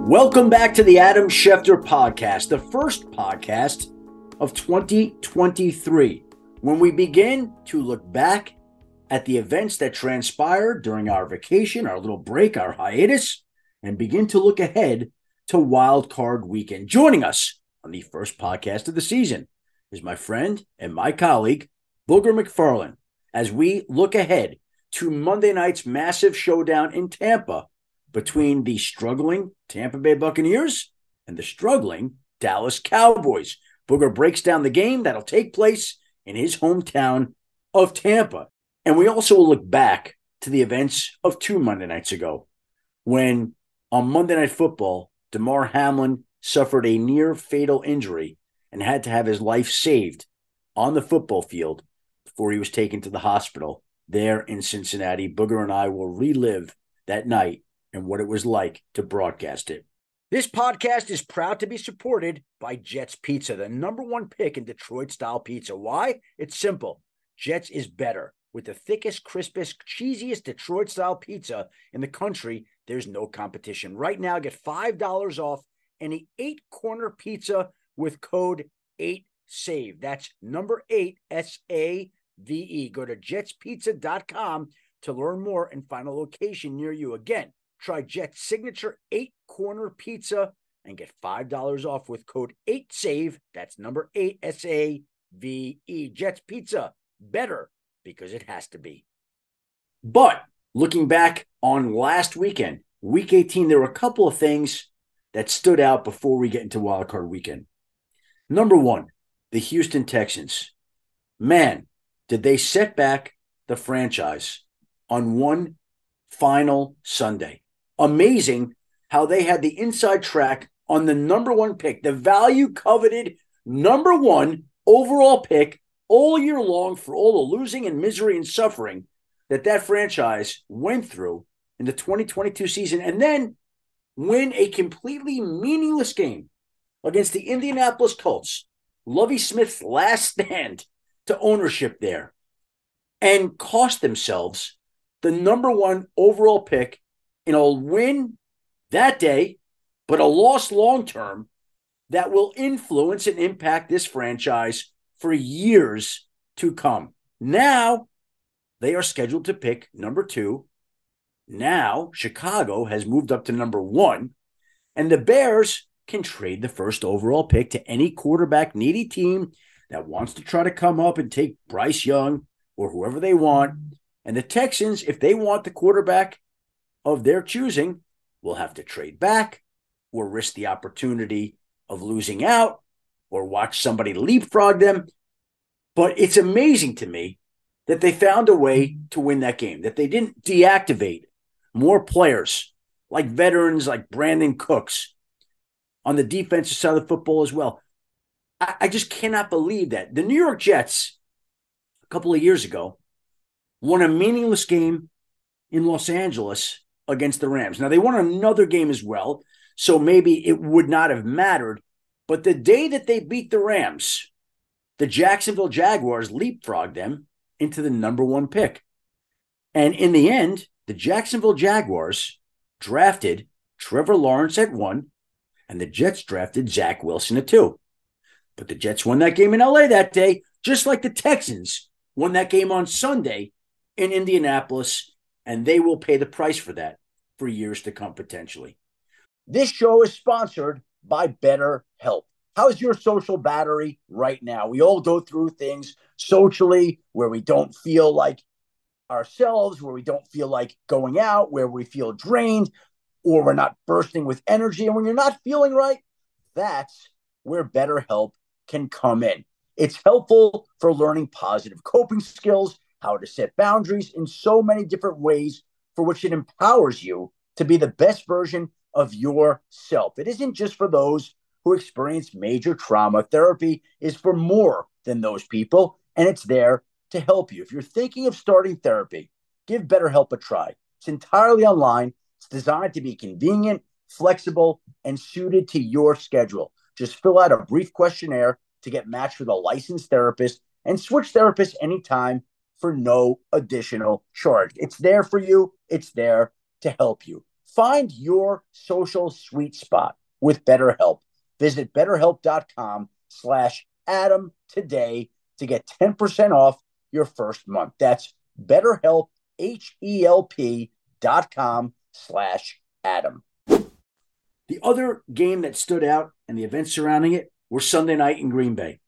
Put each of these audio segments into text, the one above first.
Welcome back to the Adam Schefter Podcast, the first podcast of 2023, when we begin to look back at the events that transpired during our vacation, our little break, our hiatus, and begin to look ahead to Wild Card Weekend. Joining us on the first podcast of the season is my friend and my colleague, Booger McFarland, as we look ahead to Monday night's massive showdown in Tampa between the struggling Tampa Bay Buccaneers and the struggling Dallas Cowboys. Booger breaks down the game that'll take place in his hometown of Tampa. And we also will look back to the events of 2 Monday nights ago, when on Monday Night Football, Damar Hamlin suffered a near-fatal injury and had to have his life saved on the football field before he was taken to the hospital there in Cincinnati. Booger and I will relive that night and what it was like to broadcast it. This podcast is proud to be supported by Jets Pizza, the number one pick in Detroit-style pizza. Why? It's simple. Jets is better. With the thickest, crispest, cheesiest Detroit-style pizza in the country, there's no competition. Right now, get $5 off any 8-corner pizza with code 8SAVE. That's number 8, S-A-V-E. Go to jetspizza.com to learn more and find a location near you. Again, try Jet's signature 8-corner pizza and get $5 off with code 8SAVE. That's number 8, S-A-V-E. Jet's Pizza, better because it has to be. But looking back on last weekend, Week 18, there were a couple of things that stood out before we get into Wild Card Weekend. Number one, the Houston Texans. Man, did they set back the franchise on one final Sunday. Amazing how they had the inside track on the number one pick, the value coveted number one overall pick all year long for all the losing and misery and suffering that franchise went through in the 2022 season, and then win a completely meaningless game against the Indianapolis Colts, Lovie Smith's last stand to ownership there, and cost themselves the number one overall pick in a win that day, but a loss long-term that will influence and impact this franchise for years to come. Now, they are scheduled to pick number 2. Now, Chicago has moved up to number 1, and the Bears can trade the first overall pick to any quarterback-needy team that wants to try to come up and take Bryce Young or whoever they want. And the Texans, if they want the quarterback of their choosing, will have to trade back or risk the opportunity of losing out or watch somebody leapfrog them. But it's amazing to me that they found a way to win that game, that they didn't deactivate more players like veterans like Brandon Cooks on the defensive side of the football as well. I just cannot believe that. The New York Jets, a couple of years ago, won a meaningless game in Los Angeles against the Rams. Now, they won another game as well, so maybe it would not have mattered. But the day that they beat the Rams, the Jacksonville Jaguars leapfrogged them into the number one pick. And in the end, the Jacksonville Jaguars drafted Trevor Lawrence at 1, and the Jets drafted Zach Wilson at 2. But the Jets won that game in LA that day, just like the Texans won that game on Sunday in Indianapolis, and they will pay the price for that for years to come, potentially. This show is sponsored by BetterHelp. How's your social battery right now? We all go through things socially where we don't feel like ourselves, where we don't feel like going out, where we feel drained, or we're not bursting with energy. And when you're not feeling right, that's where BetterHelp can come in. It's helpful for learning positive coping skills, how to set boundaries in so many different ways for which it empowers you to be the best version of yourself. It isn't just for those who experience major trauma. Therapy is for more than those people, and it's there to help you. If you're thinking of starting therapy, give BetterHelp a try. It's entirely online. It's designed to be convenient, flexible, and suited to your schedule. Just fill out a brief questionnaire to get matched with a licensed therapist and switch therapists anytime for no additional charge. It's there for you. It's there to help you. Find your social sweet spot with BetterHelp. Visit BetterHelp.com/Adam today to get 10% off your first month. That's BetterHelp, HELP.com/Adam. The other game that stood out and the events surrounding it were Sunday night in Green Bay.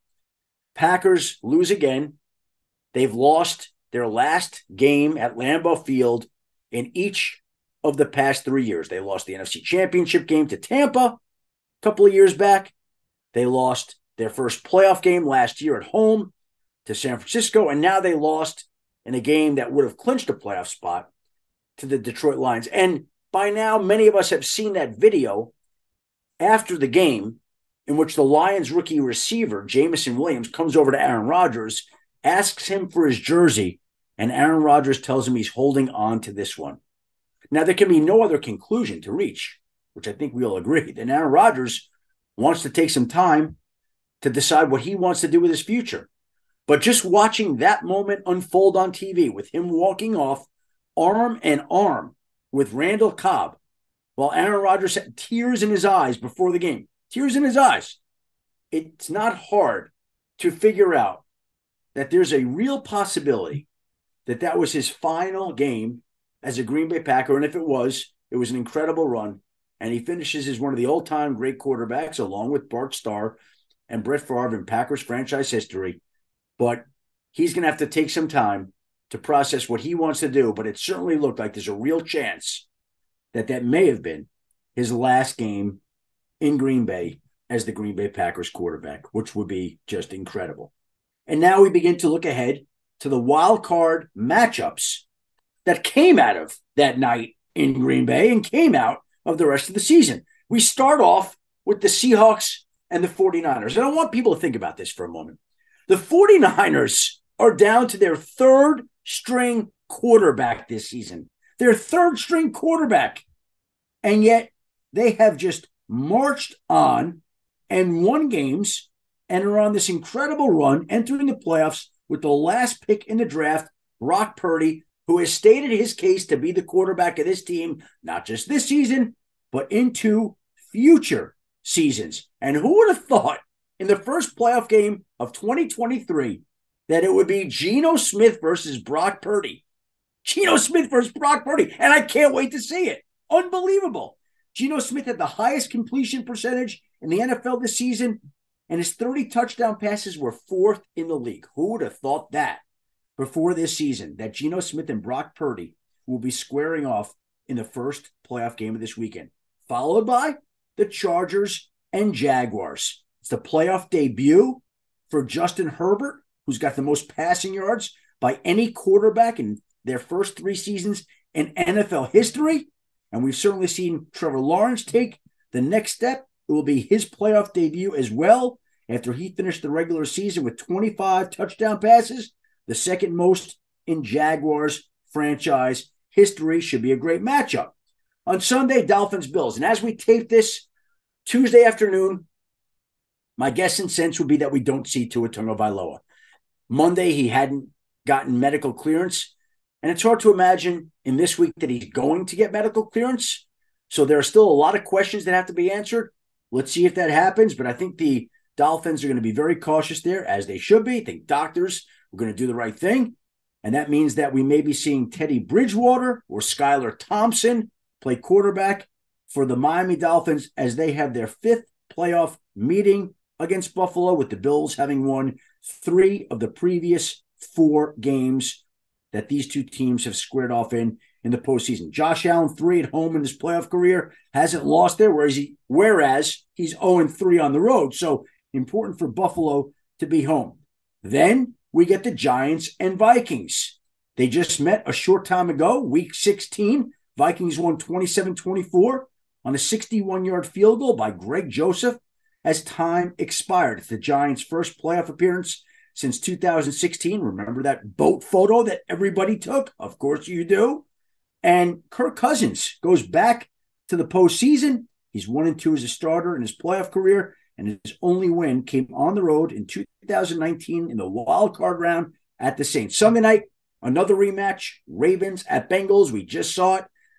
Packers lose again. They've lost their last game at Lambeau Field in each of the past 3 years. They lost the NFC Championship game to Tampa a couple of years back. They lost their first playoff game last year at home to San Francisco, and now they lost in a game that would have clinched a playoff spot to the Detroit Lions. And by now, many of us have seen that video after the game in which the Lions rookie receiver, Jameson Williams, comes over to Aaron Rodgers, asks him for his jersey, and Aaron Rodgers tells him he's holding on to this one. Now, there can be no other conclusion to reach, which I think we all agree, that Aaron Rodgers wants to take some time to decide what he wants to do with his future. But just watching that moment unfold on TV with him walking off arm in arm with Randall Cobb, while Aaron Rodgers had tears in his eyes before the game, tears in his eyes, it's not hard to figure out that there's a real possibility that that was his final game as a Green Bay Packer. And if it was an incredible run. And he finishes as one of the all-time great quarterbacks, along with Bart Starr and Brett Favre in Packers franchise history. But he's going to have to take some time to process what he wants to do. But it certainly looked like there's a real chance that that may have been his last game in Green Bay as the Green Bay Packers quarterback, which would be just incredible. And now we begin to look ahead to the wild card matchups that came out of that night in Green Bay and came out of the rest of the season. We start off with the Seahawks and the 49ers. And I want people to think about this for a moment. The 49ers are down to their third string quarterback this season. Their third string quarterback. And yet they have just marched on and won games and are on this incredible run, entering the playoffs with the last pick in the draft, Brock Purdy, who has stated his case to be the quarterback of this team, not just this season, but into future seasons. And who would have thought in the first playoff game of 2023 that it would be Geno Smith versus Brock Purdy? Geno Smith versus Brock Purdy. And I can't wait to see it. Unbelievable. Geno Smith had the highest completion percentage in the NFL this season, and his 30 touchdown passes were fourth in the league. Who would have thought that before this season, that Geno Smith and Brock Purdy will be squaring off in the first playoff game of this weekend, followed by the Chargers and Jaguars. It's the playoff debut for Justin Herbert, who's got the most passing yards by any quarterback in their first 3 seasons in NFL history. And we've certainly seen Trevor Lawrence take the next step. It will be his playoff debut as well after he finished the regular season with 25 touchdown passes, the second most in Jaguars franchise history. Should be a great matchup. On Sunday, Dolphins-Bills. And as we tape this Tuesday afternoon, my guess and sense would be that we don't see Tua Tagovailoa. Monday, he hadn't gotten medical clearance. And it's hard to imagine in this week that he's going to get medical clearance. So there are still a lot of questions that have to be answered. Let's see if that happens. But I think the Dolphins are going to be very cautious there, as they should be. I think doctors are going to do the right thing. And that means that we may be seeing Teddy Bridgewater or Skylar Thompson play quarterback for the Miami Dolphins as they have their 5th playoff meeting against Buffalo, with the Bills having won 3 of the previous 4 games that these two teams have squared off in the postseason. Josh Allen, 3 at home in his playoff career, hasn't lost there, whereas he's 0-3 on the road. So important for Buffalo to be home. Then we get the Giants and Vikings. They just met a short time ago, week 16. Vikings won 27-24 on a 61-yard field goal by Greg Joseph as time expired. It's the Giants' first playoff appearance since 2016. Remember that boat photo that everybody took? Of course you do. And Kirk Cousins goes back to the postseason. He's 1-2 as a starter in his playoff career, and his only win came on the road in 2019 in the wild card round at the Saints. Sunday night, another rematch, Ravens at Bengals. We just saw it.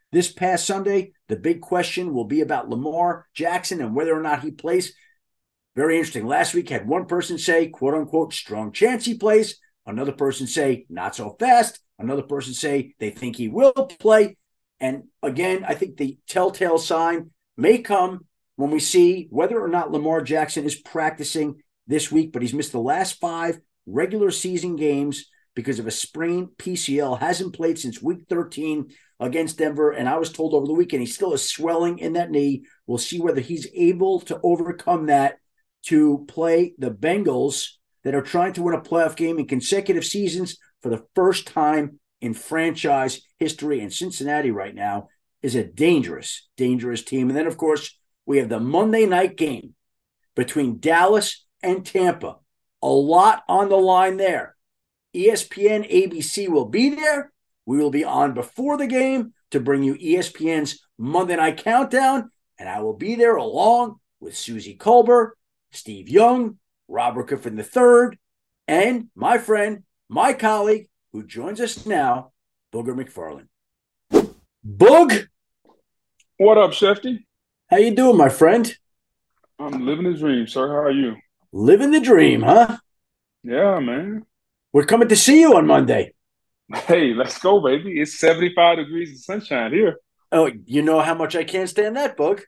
This past Sunday, the big question will be about Lamar Jackson and whether or not he plays. Very interesting. Last week had one person say, quote unquote, strong chance he plays. Another person say, not so fast. Another person say they think he will play. And again, I think the telltale sign may come when we see whether or not Lamar Jackson is practicing this week, but he's missed the last 5 regular season games because of a sprained PCL. Hasn't played since week 13 against Denver. And I was told over the weekend he still has swelling in that knee. We'll see whether he's able to overcome that to play the Bengals that are trying to win a playoff game in consecutive seasons for the first time in franchise history. And Cincinnati right now is a dangerous, dangerous team. And then, of course, we have the Monday night game between Dallas and Tampa. A lot on the line there. ESPN, ABC will be there. We will be on before the game to bring you ESPN's Monday Night Countdown, and I will be there along with Susie Colbert, Steve Young, Robert Griffin III, and my friend, my colleague, who joins us now, Booger McFarland. Boog! What up, Shefty? How you doing, my friend? I'm living the dream, sir. How are you? Living the dream, huh? Yeah, man. We're coming to see you on Monday. Hey, let's go, baby. It's 75 degrees of sunshine here. Oh, you know how much I can't stand that, Boog.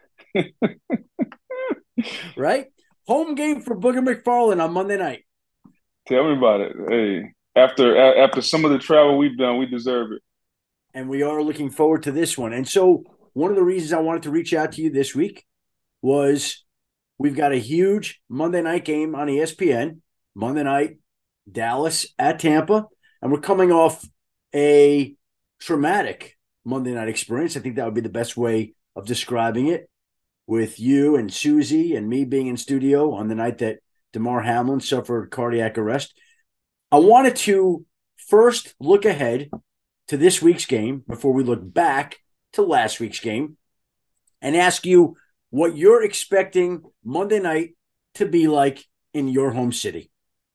Right? Home game for Booger McFarland on Monday night. Tell me about it. Hey, after some of the travel we've done, we deserve it. And we are looking forward to this one. And so one of the reasons I wanted to reach out to you this week was we've got a huge Monday night game on ESPN. Monday night, Dallas at Tampa. And we're coming off a traumatic Monday night experience. I think that would be the best way of describing it, with you and Susie and me being in studio on the night that Damar Hamlin suffered cardiac arrest. I wanted to first look ahead to this week's game before we look back to last week's game and ask you what you're expecting Monday night to be like in your home city.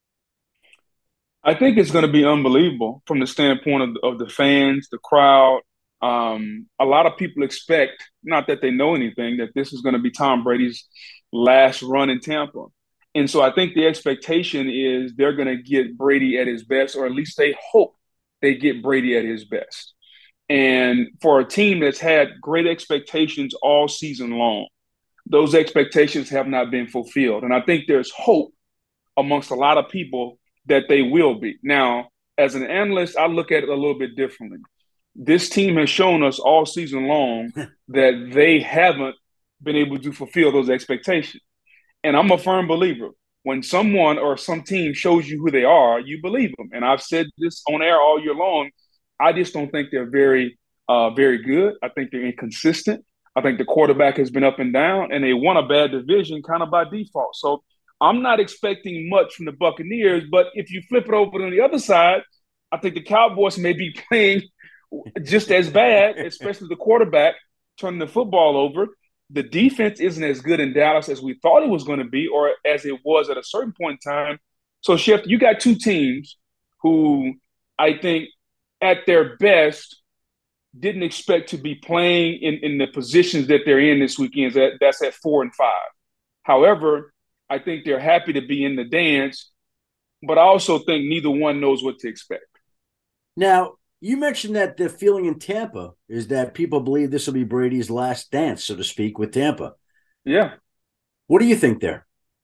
I think it's going to be unbelievable from the standpoint of the fans, the crowd. A lot of people expect, not that they know anything, that this is going to be Tom Brady's last run in Tampa. And so I think the expectation is they're going to get Brady at his best, or at least they hope they get Brady at his best. And for a team that's had great expectations all season long, those expectations have not been fulfilled. And I think there's hope amongst a lot of people that they will be. Now, as an analyst, I look at it a little bit differently. This team has shown us all season long that they haven't been able to fulfill those expectations. And I'm a firm believer. When someone or some team shows you who they are, you believe them. And I've said this on air all year long. I just don't think they're very good. I think they're inconsistent. I think the quarterback has been up and down, and they won a bad division kind of by default. So I'm not expecting much from the Buccaneers, but if you flip it over to the other side, I think the Cowboys may be playing just as bad, especially the quarterback turning the football over. The defense isn't as good in Dallas as we thought it was going to be, or as it was at a certain point in time. So, Chef, you got two teams who I think at their best didn't expect to be playing in the positions that they're in this weekend. That's at 4 and 5. However, I think they're happy to be in the dance, but I also think neither one knows what to expect. Now, you mentioned that the feeling in Tampa is that people believe this will be Brady's last dance, so to speak, with Tampa. Yeah. What do you think there?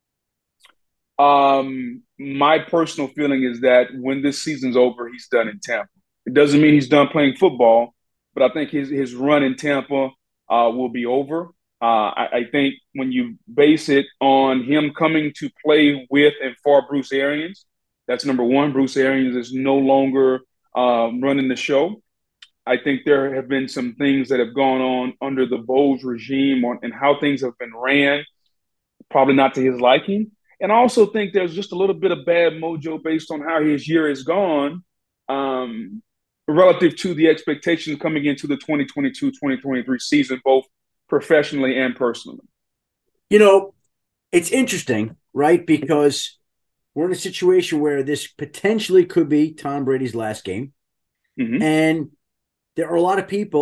My personal feeling is that when this season's over, he's done in Tampa. It doesn't mean he's done playing football, but I think his run in Tampa will be over. I think when you base it on him coming to play with and for Bruce Arians, that's number one. Bruce Arians is no longer running the show. I think there have been some things that have gone on under the Bowles regime and how things have been ran, probably not to his liking. And I also think there's just a little bit of bad mojo based on how his year has gone relative to the expectations coming into the 2022-2023 season, both professionally and personally. You know, it's interesting, right? Because we're in a situation where this potentially could be Tom Brady's last game. Mm-hmm. And there are a lot of people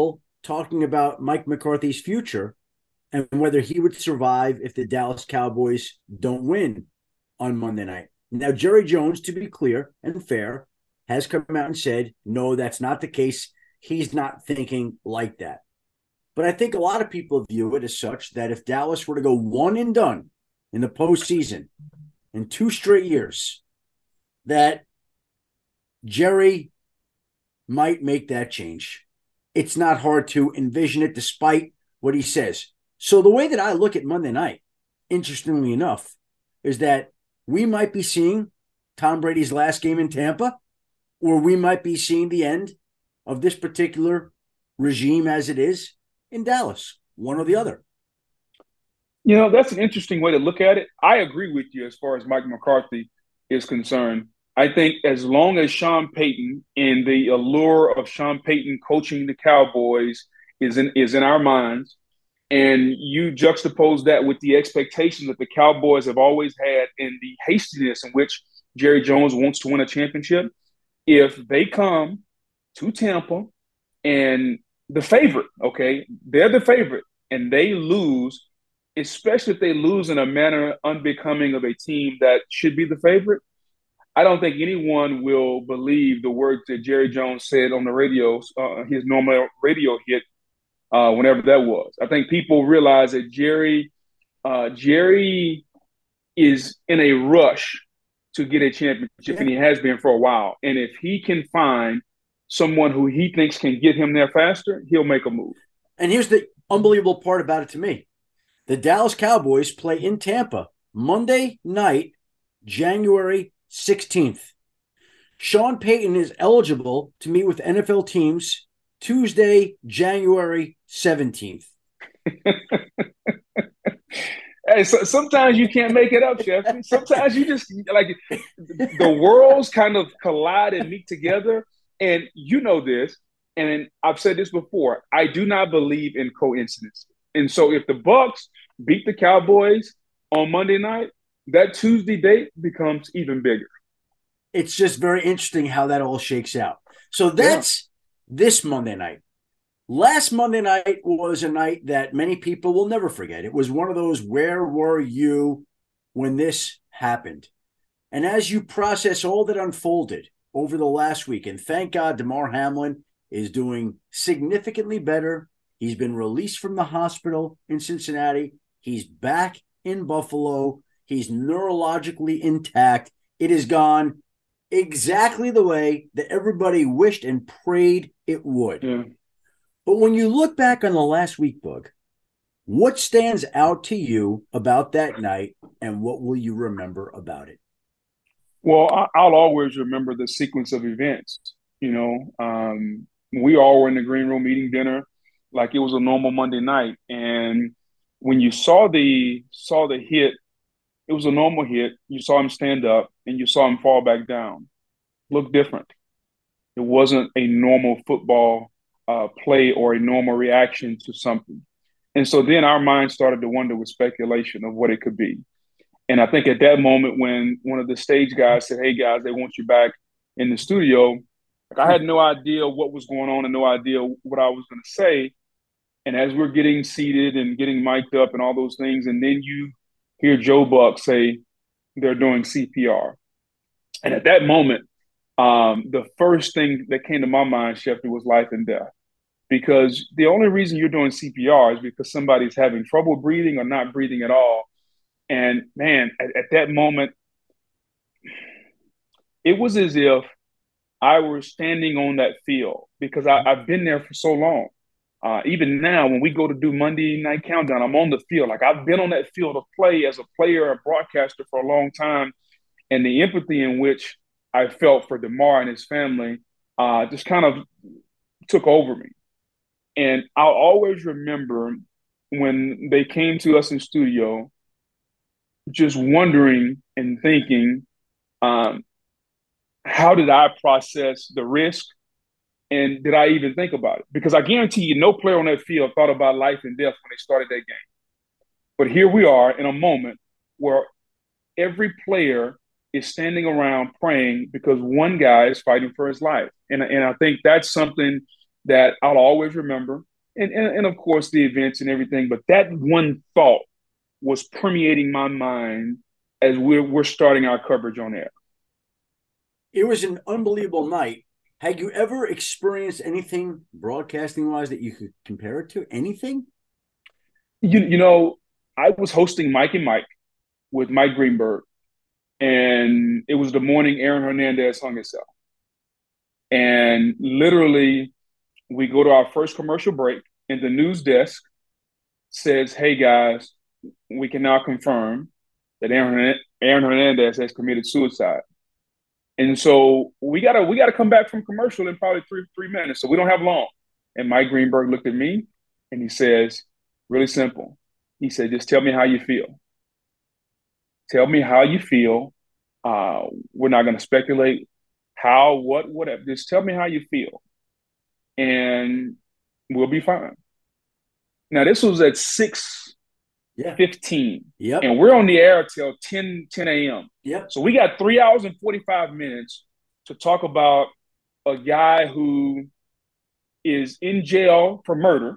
talking about Mike McCarthy's future and whether he would survive if the Dallas Cowboys don't win on Monday night. Now, Jerry Jones, to be clear and fair, has come out and said, no, that's not the case. He's not thinking like that. But I think a lot of people view it as such that if Dallas were to go one and done in the postseason in 2 straight years, that Jerry might make that change. It's not hard to envision it despite what he says. So the way that I look at Monday night, interestingly enough, is that we might be seeing Tom Brady's last game in Tampa, or we might be seeing the end of this particular regime as it is in Dallas, one or the other. You know, that's an interesting way to look at it. I agree with you as far as Mike McCarthy is concerned. I think as long as Sean Payton and the allure of Sean Payton coaching the Cowboys is in our minds, and you juxtapose that with the expectations that the Cowboys have always had and the hastiness in which Jerry Jones wants to win a championship, if they come to Tampa and the favorite, okay, they're the favorite, and they lose, especially if they lose in a manner unbecoming of a team that should be the favorite, I don't think anyone will believe the words that Jerry Jones said on the radio, his normal radio hit, whenever that was. I think people realize that Jerry is in a rush to get a championship, and he has been for a while. And if he can find someone who he thinks can get him there faster, he'll make a move. And here's the unbelievable part about it to me. The Dallas Cowboys play in Tampa Monday night, January 16th. Sean Payton is eligible to meet with NFL teams Tuesday, January 17th. Hey, so sometimes you can't make it up, Chef. Sometimes you just like the worlds kind of collide and meet together. And you know this, and I've said this before, I do not believe in coincidence. And so if the Bucs beat the Cowboys on Monday night, that Tuesday date becomes even bigger. It's just very interesting how that all shakes out. So that's this Monday night. Last Monday night was a night that many people will never forget. It was one of those, where were you when this happened? And as you process all that unfolded over the last week, and thank God Damar Hamlin is doing significantly better. He's been released from the hospital in Cincinnati. He's back in Buffalo. He's neurologically intact. It has gone exactly the way that everybody wished and prayed it would. Yeah. But when you look back on the last week, Boog, what stands out to you about that night, and what will you remember about it? Well, I'll always remember the sequence of events. You know, we all were in the green room eating dinner like it was a normal Monday night. And when you saw the hit, it was a normal hit. You saw him stand up and you saw him fall back down. Looked different. It wasn't a normal football play or a normal reaction to something. And so then our mind started to wonder with speculation of what it could be. And I think at that moment when one of the stage guys said, "Hey guys, they want you back in the studio," like I had no idea what was going on and no idea what I was going to say. And as we're getting seated and getting mic'd up and all those things, and then you hear Joe Buck say they're doing CPR. And at that moment, the first thing that came to my mind, Schefter, was life and death. Because the only reason you're doing CPR is because somebody's having trouble breathing or not breathing at all. And man, at that moment, it was as if I were standing on that field because I've been there for so long. Even now, when we go to do Monday Night Countdown, I'm on the field. Like I've been on that field of play as a player, a broadcaster for a long time. And the empathy in which I felt for Damar and his family just kind of took over me. And I'll always remember when they came to us in studio, just wondering and thinking, how did I process the risk? And did I even think about it? Because I guarantee you, no player on that field thought about life and death when they started that game. But here we are in a moment where every player is standing around praying because one guy is fighting for his life. And I think that's something that I'll always remember. and of course the events and everything. But that one thought was permeating my mind as we're starting our coverage on air. It was an unbelievable night. Had you ever experienced anything broadcasting wise that you could compare it to? Anything? You know, I was hosting Mike and Mike with Mike Greenberg, and it was the morning Aaron Hernandez hung himself. And literally, we go to our first commercial break, and the news desk says, "Hey guys, we can now confirm that Aaron Hernandez has committed suicide." And so we gotta come back from commercial in probably three minutes. So we don't have long. And Mike Greenberg looked at me and he says, really simple. He said, just tell me how you feel. Tell me how you feel. We're not gonna speculate how, what, whatever. Just tell me how you feel. And we'll be fine. Now this was at 6:15. Yep. And we're on the air till 10 a.m. Yep. So we got 3 hours and 45 minutes to talk about a guy who is in jail for murder.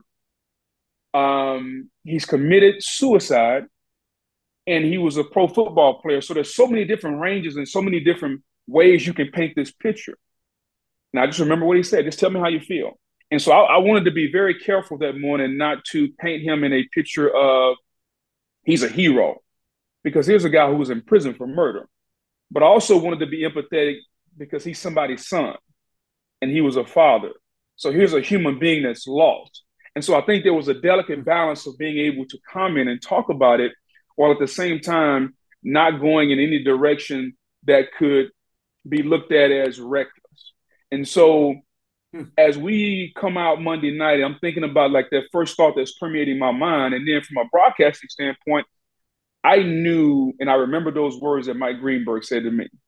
He's committed suicide, and he was a pro football player. So there's so many different ranges and so many different ways you can paint this picture. Now, I just remember what he said. Just tell me how you feel. And so I wanted to be very careful that morning not to paint him in a picture of he's a hero, because here's a guy who was in prison for murder. But I also wanted to be empathetic because he's somebody's son and he was a father. So here's a human being that's lost. And so I think there was a delicate balance of being able to comment and talk about it while at the same time not going in any direction that could be looked at as reckless. And so as we come out Monday night, I'm thinking about like that first thought that's permeating my mind. And then from a broadcasting standpoint, I knew, and I remember those words that Mike Greenberg said to me: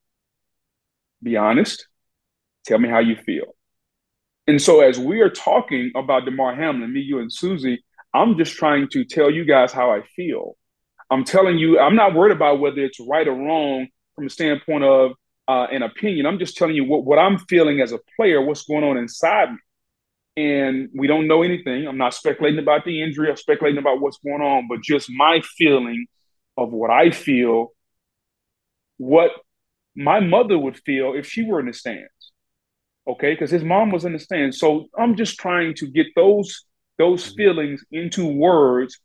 be honest, tell me how you feel. And so as we are talking about Damar Hamlin, me, you, and Susie, I'm just trying to tell you guys how I feel. I'm telling you, I'm not worried about whether it's right or wrong from the standpoint of an opinion. I'm just telling you what I'm feeling as a player, what's going on inside me. And we don't know anything. I'm not speculating about the injury or speculating about what's going on, but just my feeling of what I feel, what my mother would feel if she were in the stands. Okay, because his mom was in the stands. So I'm just trying to get those feelings into words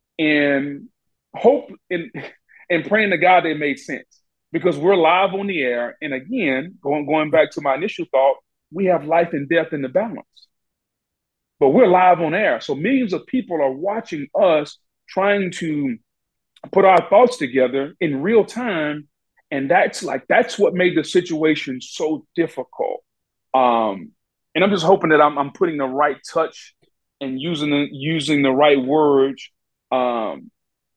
and hope and praying to God they made sense. Because we're live on the air. And again, going back to my initial thought, we have life and death in the balance. But we're live on air. So millions of people are watching us trying to put our thoughts together in real time. And that's what made the situation so difficult. And I'm just hoping that I'm putting the right touch and using the right words, and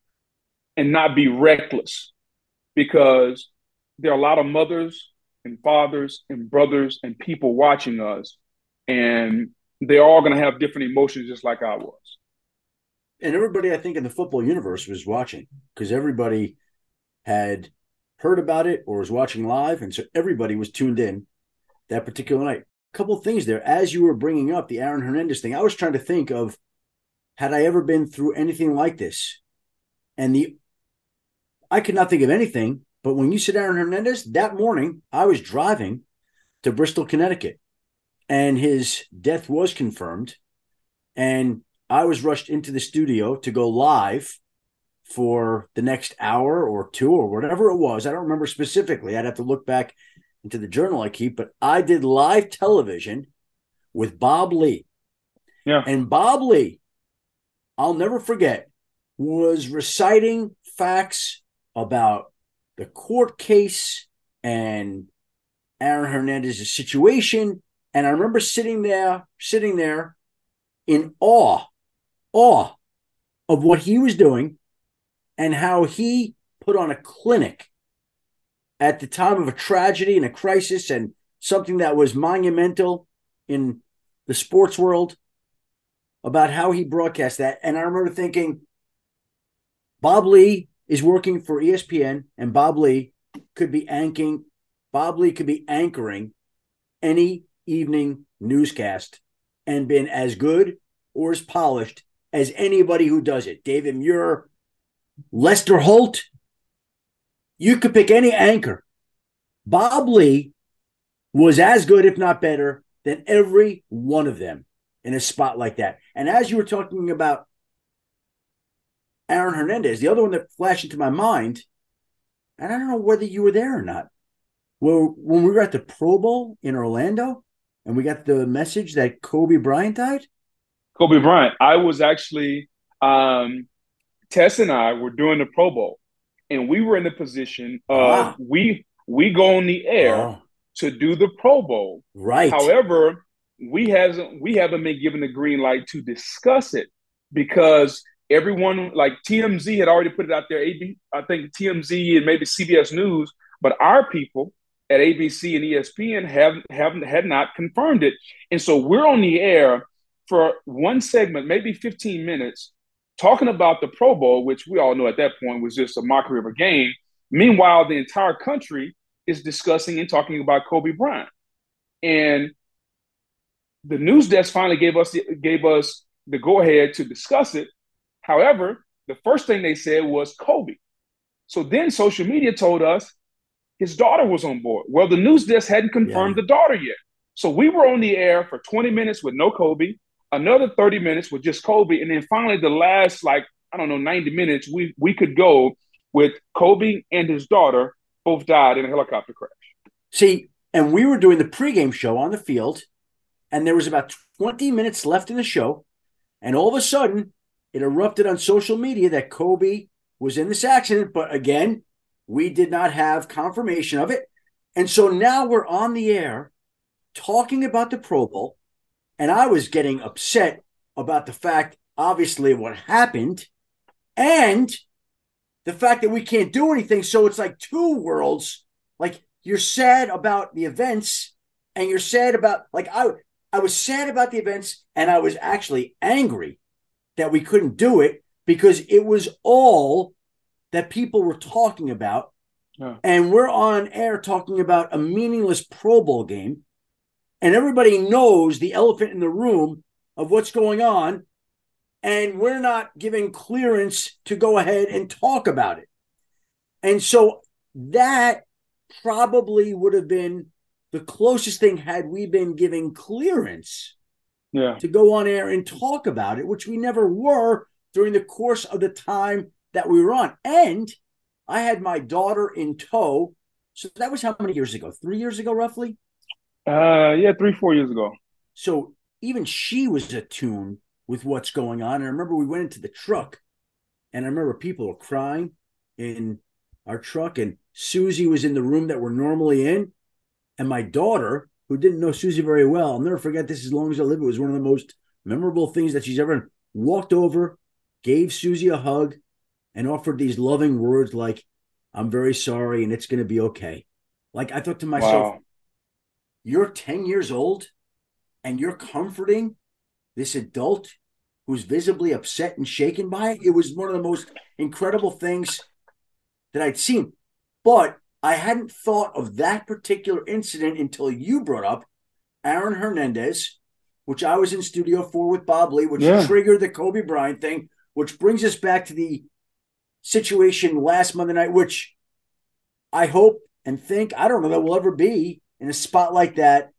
not be reckless, because there are a lot of mothers and fathers and brothers and people watching us, and they're all going to have different emotions just like I was. And everybody, I think, in the football universe was watching, because everybody had heard about it or was watching live. And so everybody was tuned in that particular night. A couple of things there. As you were bringing up the Aaron Hernandez thing, I was trying to think of, had I ever been through anything like this? And I could not think of anything. But when you said Aaron Hernandez, that morning, I was driving to Bristol, Connecticut, and his death was confirmed. And I was rushed into the studio to go live for the next hour or two or whatever it was. I don't remember specifically. I'd have to look back into the journal I keep, but I did live television with Bob Lee. Yeah. And Bob Lee, I'll never forget, was reciting facts about the court case and Aaron Hernandez's situation. And I remember sitting there in awe of what he was doing and how he put on a clinic at the time of a tragedy and a crisis and something that was monumental in the sports world, about how he broadcast that. And I remember thinking, Bob Lee is working for ESPN, and Bob Lee could be anchoring any evening newscast and been as good or as polished as anybody who does it. David Muir, Lester Holt. You could pick any anchor. Bob Lee was as good, if not better, than every one of them in a spot like that. And as you were talking about Aaron Hernandez, the other one that flashed into my mind, and I don't know whether you were there or not, well, when we were at the Pro Bowl in Orlando and we got the message that Kobe Bryant died. Kobe Bryant. I was actually, Tess and I were doing the Pro Bowl, and we were in the position of we go on the air to do the Pro Bowl. Right. However, we haven't been given the green light to discuss it because everyone, like TMZ had already put it out there. I think TMZ and maybe CBS News, but our people at ABC and ESPN had not confirmed it. And so we're on the air for one segment, maybe 15 minutes, talking about the Pro Bowl, which we all know at that point was just a mockery of a game. Meanwhile, the entire country is discussing and talking about Kobe Bryant. And the news desk finally gave us the go-ahead to discuss it. However, the first thing they said was Kobe. So then social media told us his daughter was on board. Well, the news desk hadn't confirmed the daughter yet. So we were on the air for 20 minutes with no Kobe, another 30 minutes with just Kobe, and then finally the last, 90 minutes, we could go with Kobe and his daughter both died in a helicopter crash. See, and we were doing the pregame show on the field, and there was about 20 minutes left in the show, and all of a sudden, it erupted on social media that Kobe was in this accident, but again, we did not have confirmation of it. And so now we're on the air talking about the Pro Bowl, and I was getting upset about the fact, obviously, of what happened, and the fact that we can't do anything. So it's like two worlds. Like, you're sad about the events, and you're sad about, I was sad about the events, and I was actually angry that we couldn't do it because it was all that people were talking about. Yeah. And we're on air talking about a meaningless Pro Bowl game. And everybody knows the elephant in the room of what's going on. And we're not giving clearance to go ahead and talk about it. And so that probably would have been the closest thing had we been giving clearance to go on air and talk about it, which we never were during the course of the time that we were on. And I had my daughter in tow. So that was how many years ago? 3 years ago, roughly? 3-4 years ago. So even she was attuned with what's going on. And I remember we went into the truck, and I remember people were crying in our truck, and Susie was in the room that we're normally in. And my daughter, who didn't know Susie very well, I'll never forget this as long as I live. It was one of the most memorable things that she's ever done. Walked over, gave Susie a hug, and offered these loving words like, "I'm very sorry, and it's going to be okay." Like, I thought to myself, wow. You're 10 years old, and you're comforting this adult who's visibly upset and shaken by it. It was one of the most incredible things that I'd seen. But I hadn't thought of that particular incident until you brought up Aaron Hernandez, which I was in studio for with Bob Lee, which triggered the Kobe Bryant thing, which brings us back to the situation last Monday night, which I hope and think, I don't know that we'll ever be in a spot like that,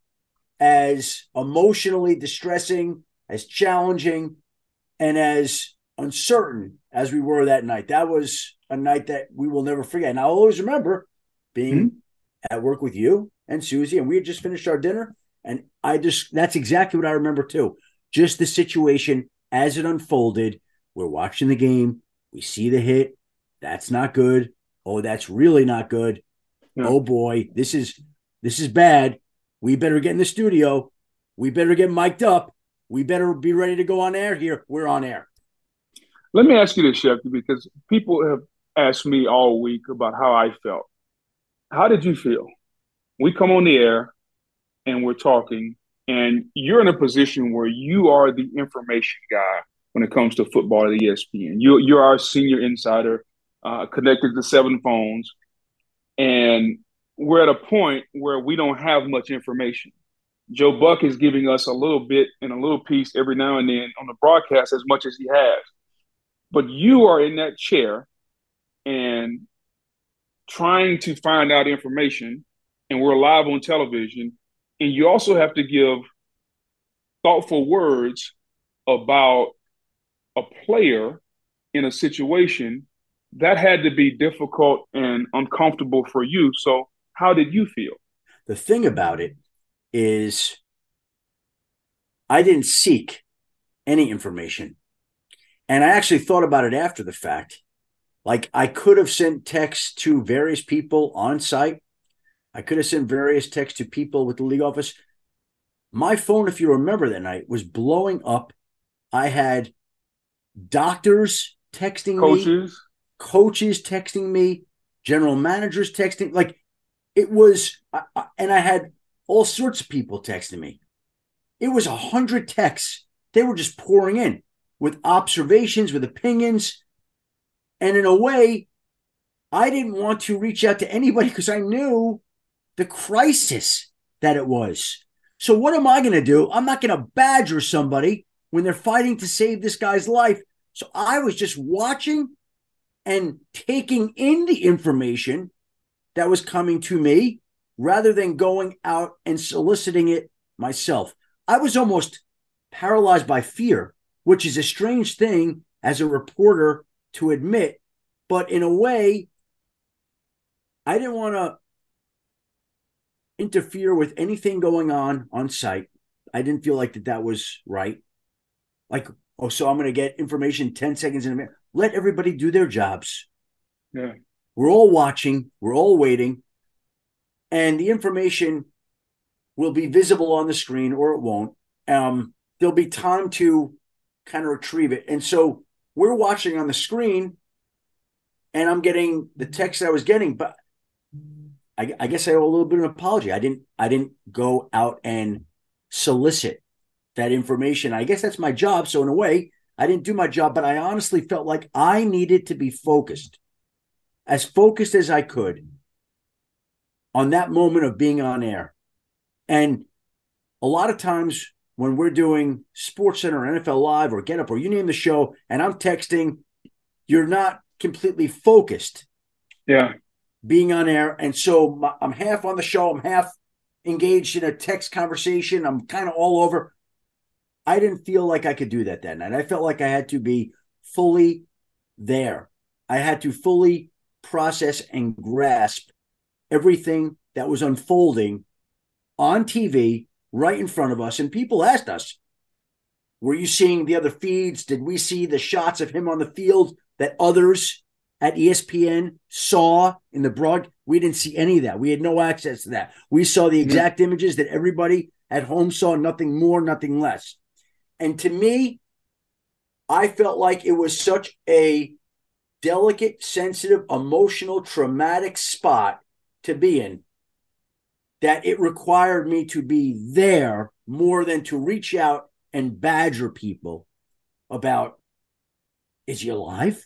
as emotionally distressing, as challenging, and as uncertain as we were that night. That was a night that we will never forget. And I'll always remember being at work with you and Susie, and we had just finished our dinner. And that's exactly what I remember too. Just the situation as it unfolded. We're watching the game. We see the hit. That's not good. Oh, that's really not good. Yeah. Oh boy, this is bad. We better get in the studio. We better get mic'd up. We better be ready to go on air here. We're on air. Let me ask you this, Shefty, because people have asked me all week about how I felt. How did you feel? We come on the air and we're talking, and you're in a position where you are the information guy when it comes to football at ESPN. You're our senior insider, connected to 7 phones, and we're at a point where we don't have much information. Joe Buck is giving us a little bit and a little piece every now and then on the broadcast as much as he has. But you are in that chair and trying to find out information, and we're live on television, and you also have to give thoughtful words about a player in a situation that had to be difficult and uncomfortable for you. So how did you feel? The thing about it is I didn't seek any information. And I actually thought about it after the fact. Like, I could have sent texts to various people on site. I could have sent various texts to people with the league office. My phone, if you remember that night, was blowing up. I had doctors texting me, coaches texting me, general managers texting. Like, it was, and I had all sorts of people texting me. It was 100 texts. They were just pouring in with observations, with opinions. And in a way, I didn't want to reach out to anybody because I knew the crisis that it was. So what am I going to do? I'm not going to badger somebody when they're fighting to save this guy's life. So I was just watching and taking in the information that was coming to me rather than going out and soliciting it myself. I was almost paralyzed by fear, which is a strange thing as a reporter to admit. But in a way, I didn't want to interfere with anything going on site. I didn't feel like that was right. Like, oh, so I'm going to get information 10 seconds in a minute. Let everybody do their jobs. Yeah. We're all watching. We're all waiting. And the information will be visible on the screen or it won't. There'll be time to kind of retrieve it. And so we're watching on the screen and I'm getting the text I was getting, but I guess I owe a little bit of an apology. I didn't go out and solicit that information. I guess that's my job. So in a way, I didn't do my job, but I honestly felt like I needed to be focused as I could on that moment of being on air. And a lot of times when we're doing SportsCenter, NFL Live, or Get Up, or you name the show, and I'm texting, you're not completely focused. Yeah. Being on air. And so I'm half on the show. I'm half engaged in a text conversation. I'm kind of all over. I didn't feel like I could do that night. I felt like I had to be fully there. I had to fully process and grasp everything that was unfolding on TV right in front of us. And people asked us, were you seeing the other feeds? Did we see the shots of him on the field that others at ESPN saw in the broad? We didn't see any of that. We had no access to that. We saw the exact images that everybody at home saw, nothing more, nothing less. And to me, I felt like it was such a delicate, sensitive, emotional, traumatic spot to be in that it required me to be there more than to reach out and badger people about, is he alive?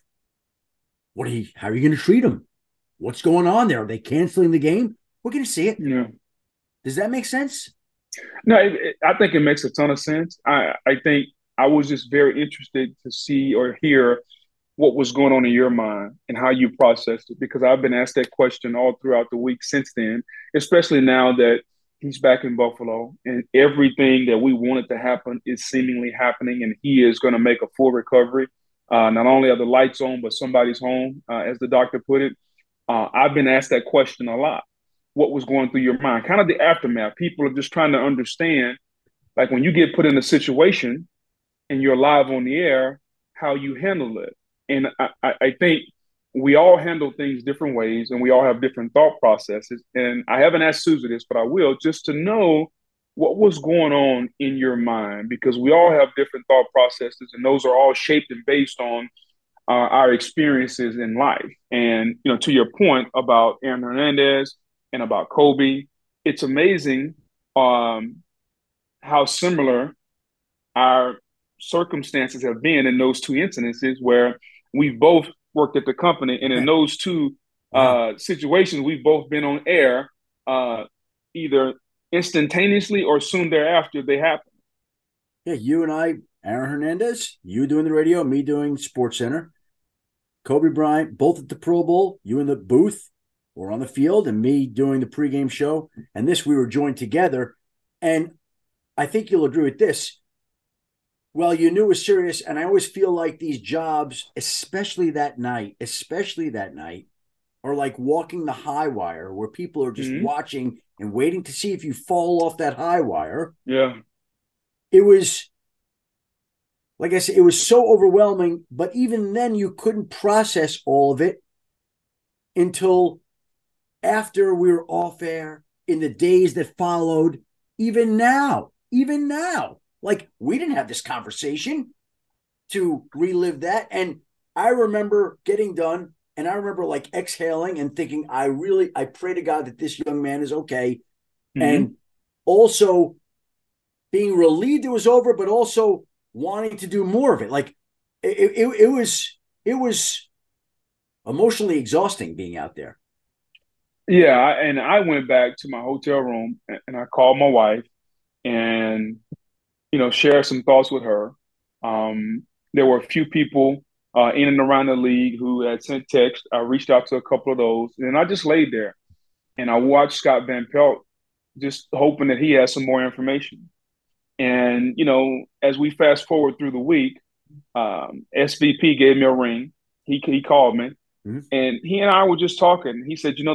How are you going to treat him? What's going on there? Are they canceling the game? We're going to see it. Yeah. Does that make sense? No, I think it makes a ton of sense. I think I was just very interested to see or hear what was going on in your mind and how you processed it, because I've been asked that question all throughout the week since then, especially now that he's back in Buffalo and everything that we wanted to happen is seemingly happening, and he is going to make a full recovery. Not only are the lights on, but somebody's home, as the doctor put it. I've been asked that question a lot. What was going through your mind? Kind of the aftermath. People are just trying to understand, like when you get put in a situation and you're live on the air, how you handle it. And I think we all handle things different ways and we all have different thought processes. And I haven't asked Susie this, but I will, just to know what was going on in your mind, because we all have different thought processes and those are all shaped and based on our experiences in life. And, to your point about Aaron Hernandez and about Kobe, it's amazing how similar our circumstances have been in those two incidences where we've both worked at the company. And in those two situations, we've both been on air, either instantaneously or soon thereafter they happen. Yeah, you and I, Aaron Hernandez, you doing the radio, me doing Sports Center. Kobe Bryant, both at the Pro Bowl, you in the booth or on the field, and me doing the pregame show. And this, we were joined together. And I think you'll agree with this. Well, you knew it was serious. And I always feel like these jobs, especially that night, are like walking the high wire where people are just watching and waiting to see if you fall off that high wire. Yeah. It was, like I said, it was so overwhelming, but even then you couldn't process all of it until after we were off air in the days that followed. Even now, like we didn't have this conversation to relive that. And I remember getting done and I remember like exhaling and thinking, I pray to God that this young man is okay. And also being relieved it was over, but also wanting to do more of it. Like it was emotionally exhausting being out there. Yeah, and I went back to my hotel room and I called my wife and shared some thoughts with her. There were a few people in and around the league who had sent text. I reached out to a couple of those, and I just laid there and I watched Scott Van Pelt, just hoping that he had some more information. And as we fast forward through the week, SVP gave me a ring. He called me, and he and I were just talking. He said,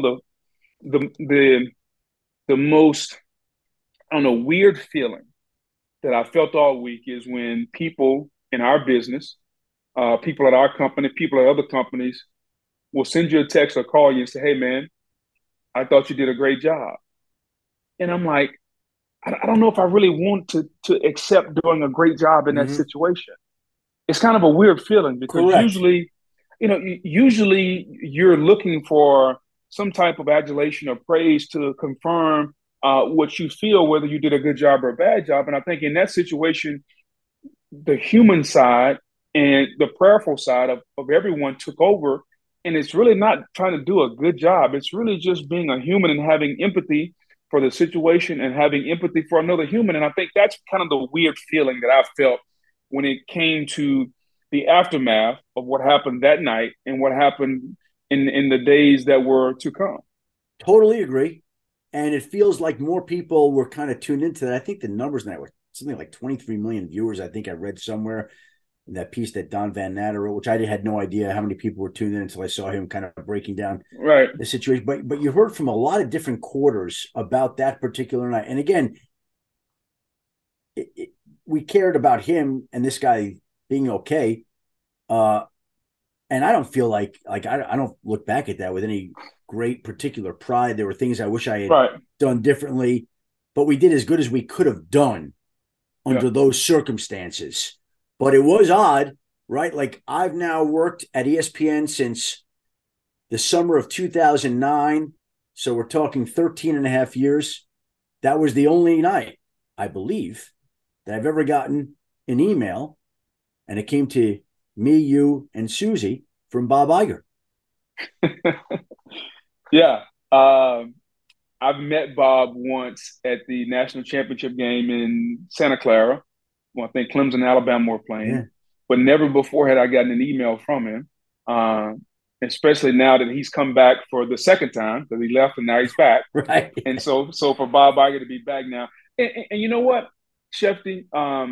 the most, I don't know, weird feeling that I felt all week is when people in our business, people at our company, people at other companies will send you a text or call you and say, hey, man, I thought you did a great job. And I'm like, I don't know if I really want to accept doing a great job in that situation. It's kind of a weird feeling because usually you're looking for some type of adulation or praise to confirm what you feel, whether you did a good job or a bad job. And I think in that situation, the human side and the prayerful side of everyone took over. And it's really not trying to do a good job. It's really just being a human and having empathy for the situation and having empathy for another human. And I think that's kind of the weird feeling that I felt when it came to the aftermath of what happened that night and what happened in the days that were to come. Totally agree. And it feels like more people were kind of tuned into that. I think the numbers now were something like 23 million viewers. I think I read somewhere in that piece that Don Van Natter wrote, which I had no idea how many people were tuned in until I saw him kind of breaking down the situation. But you heard from a lot of different quarters about that particular night. And again, we cared about him and this guy being okay. And I don't feel like I don't look back at that with any great particular pride. There were things I wish I had done differently, but we did as good as we could have done under those circumstances. But it was odd, right? Like I've now worked at ESPN since the summer of 2009. So we're talking 13 and a half years. That was the only night, I believe, that I've ever gotten an email, and it came to me, you, and Susie from Bob Iger. Yeah. I've met Bob once at the national championship game in Santa Clara. Well, I think Clemson and Alabama were playing, but never before had I gotten an email from him, especially now that he's come back for the second time because he left and now he's back. Right. And so for Bob Iger to be back now. And you know what, Shefty,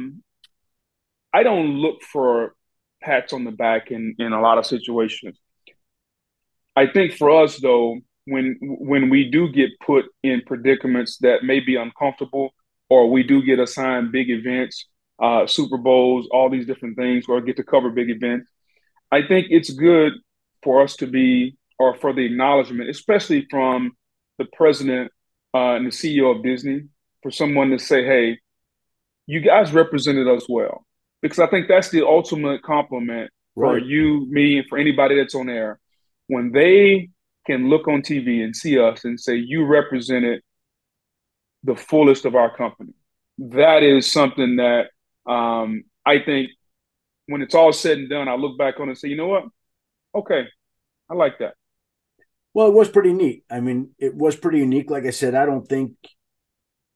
I don't look for pats on the back in a lot of situations. I think for us, though, when we do get put in predicaments that may be uncomfortable, or we do get assigned big events, Super Bowls, all these different things, or get to cover big events, I think it's good for us to be, or for the acknowledgement, especially from the president and the CEO of Disney, for someone to say, hey, you guys represented us well. Because I think that's the ultimate compliment for you, me, and for anybody that's on air. When they can look on TV and see us and say, you represented the fullest of our company. That is something that I think when it's all said and done, I look back on it and say, you know what? Okay, I like that. Well, it was pretty neat. I mean, it was pretty unique. Like I said, I don't think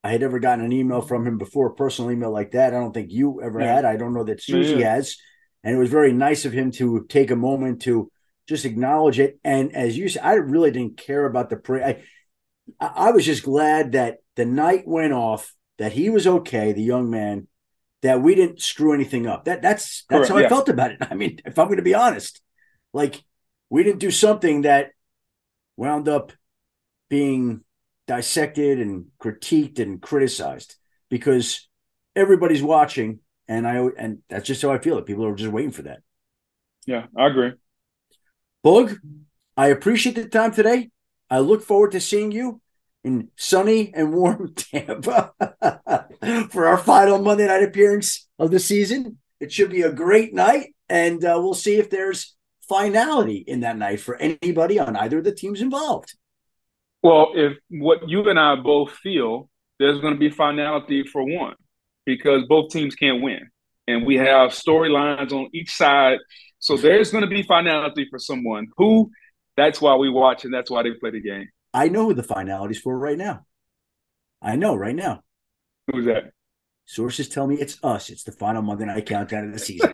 I had ever gotten an email from him before, a personal email like that. I don't think you ever Yeah. had. I don't know that Yeah, Susie yeah. has. And it was very nice of him to take a moment to just acknowledge it. And as you said, I really didn't care about the parade. I was just glad that the night went off, that he was okay, the young man, that we didn't screw anything up. That's Correct. how I Yeah. felt about it. I mean, if I'm going to be honest, like we didn't do something that wound up being dissected and critiqued and criticized because everybody's watching, and that's just how I feel. It people are just waiting for that. Yeah, I agree. Boog, I appreciate the time today. I look forward to seeing you in sunny and warm Tampa for our final Monday night appearance of the season. It should be a great night, and we'll see if there's finality in that night for anybody on either of the teams involved. Well, if what you and I both feel, there's going to be finality for one because both teams can't win. And we have storylines on each side. So there's going to be finality for someone who that's why we watch and that's why they play the game. I know who the finality's for right now. I know right now. Who's that? Sources tell me it's us. It's the final Monday night countdown of the season.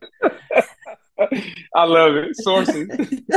I love it. Sources.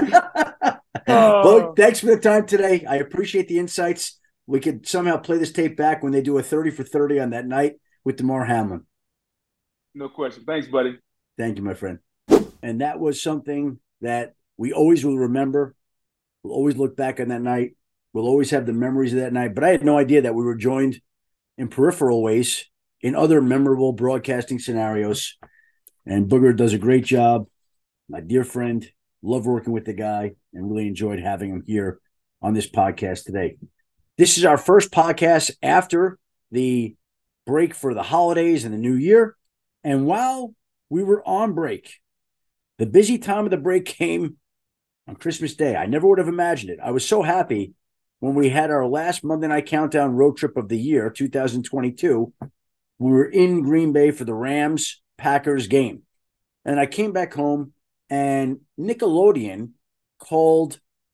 Well, thanks for the time today. I appreciate the insights. We could somehow play this tape back when they do a 30 for 30 on that night with Damar Hamlin. No question. Thanks, buddy. Thank you, my friend. And that was something that we always will remember. We'll always look back on that night. We'll always have the memories of that night. But I had no idea that we were joined in peripheral ways in other memorable broadcasting scenarios. And Booger does a great job. My dear friend, love working with the guy and really enjoyed having him here on this podcast today. This is our first podcast after the break for the holidays and the new year. And while we were on break, the busy time of the break came on Christmas Day. I never would have imagined it. I was so happy when we had our last Monday Night Countdown road trip of the year, 2022. We were in Green Bay for the Rams-Packers game. And I came back home, and Nickelodeon called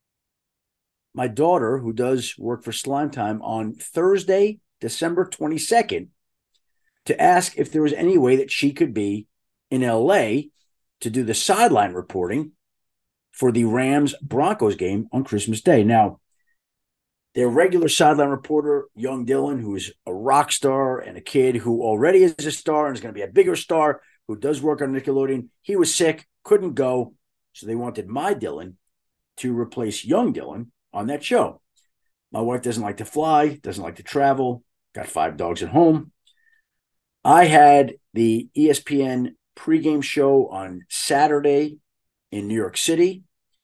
my daughter, who does work for Slime Time, on Thursday, December 22nd, to ask if there was any way that she could be in LA to do the sideline reporting for the Rams-Broncos game on Christmas Day. Now, their regular sideline reporter, young Dylan, who's a rock star and a kid who already is a star and is going to be a bigger star, who does work on Nickelodeon, he was sick, couldn't go, so they wanted my Dylan to replace young Dylan on that show. My wife doesn't like to fly, doesn't like to travel, got 5 dogs at home. I had the ESPN pregame show on Saturday in New York City.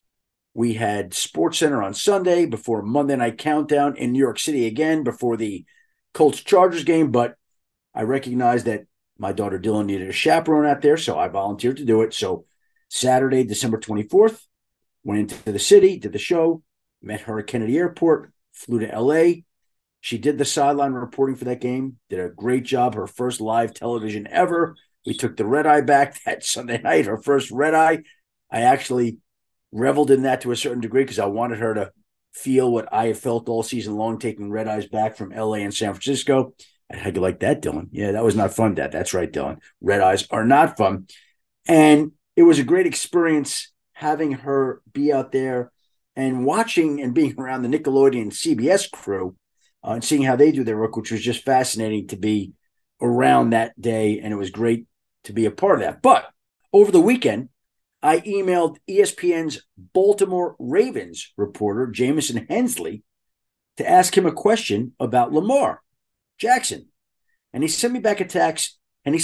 We had SportsCenter on Sunday before Monday Night Countdown in New York City again before the Colts-Chargers game, but I recognized that my daughter Dylan needed a chaperone out there, so I volunteered to do it. So Saturday, December 24th, went into the city, did the show, met her at Kennedy Airport, flew to LA. She did the sideline reporting for that game, did a great job, her first live television ever. We took the red eye back that Sunday night, her first red eye. I actually reveled in that to a certain degree because I wanted her to feel what I have felt all season long, taking red eyes back from LA and San Francisco. How do you like that, Dylan? Yeah, that was not fun, Dad. That's right, Dylan. Red eyes are not fun. And it was a great experience having her be out there and watching and being around the Nickelodeon CBS crew and seeing how they do their work, which was just fascinating to be around that day. And it was great to be a part of that. But over the weekend, I emailed ESPN's Baltimore Ravens reporter, Jamison Hensley, to ask him a question about Lamar Jackson. And he sent me back a text,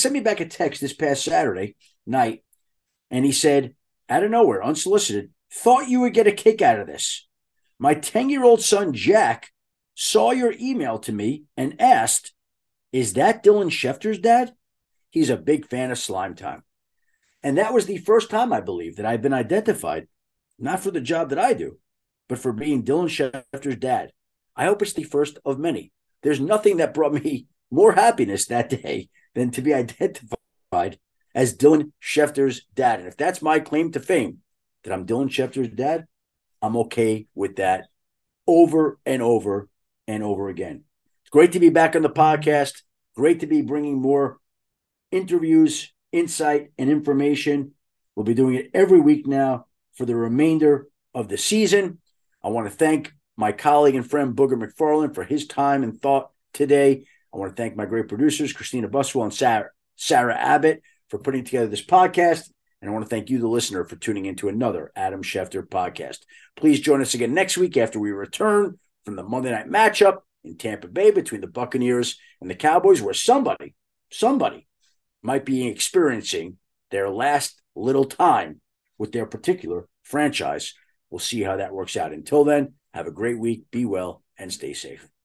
this past Saturday night. And he said, out of nowhere, unsolicited, thought you would get a kick out of this. My 10-year-old son, Jack, saw your email to me and asked, is that Dylan Schefter's dad? He's a big fan of Slime Time. And that was the first time, I believe, that I've been identified, not for the job that I do, but for being Dylan Schefter's dad. I hope it's the first of many. There's nothing that brought me more happiness that day than to be identified as Dylan Schefter's dad. And if that's my claim to fame, that I'm Dylan Schefter's dad, I'm okay with that over and over and over again. It's great to be back on the podcast. Great to be bringing more interviews, insight, and information. We'll be doing it every week now for the remainder of the season. I want to thank my colleague and friend Booger McFarland for his time and thought today. I want to thank my great producers, Christina Buswell and Sarah Abbott, for putting together this podcast. And I want to thank you, the listener, for tuning into another Adam Schefter podcast. Please join us again next week after we return from the Monday night matchup in Tampa Bay between the Buccaneers and the Cowboys, where somebody might be experiencing their last little time with their particular franchise. We'll see how that works out. Until then, have a great week, be well, and stay safe.